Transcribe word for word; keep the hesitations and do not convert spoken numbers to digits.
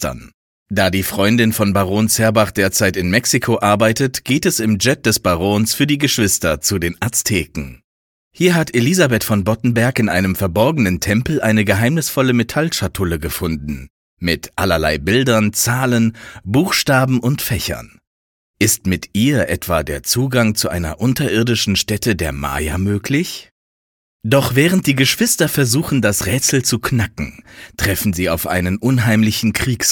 Geschwistern. Da die Freundin von Baron Zerbach derzeit in Mexiko arbeitet, geht es im Jet des Barons für die Geschwister zu den Azteken. Hier hat Elisabeth von Boddenberg in einem verborgenen Tempel eine geheimnisvolle Metallschatulle gefunden, mit allerlei Bildern, Zahlen, Buchstaben und Fächern. Ist mit ihr etwa der Zugang zu einer unterirdischen Stätte der Maya möglich? Doch während die Geschwister versuchen, das Rätsel zu knacken, treffen sie auf einen unheimlichen Kriegsgott.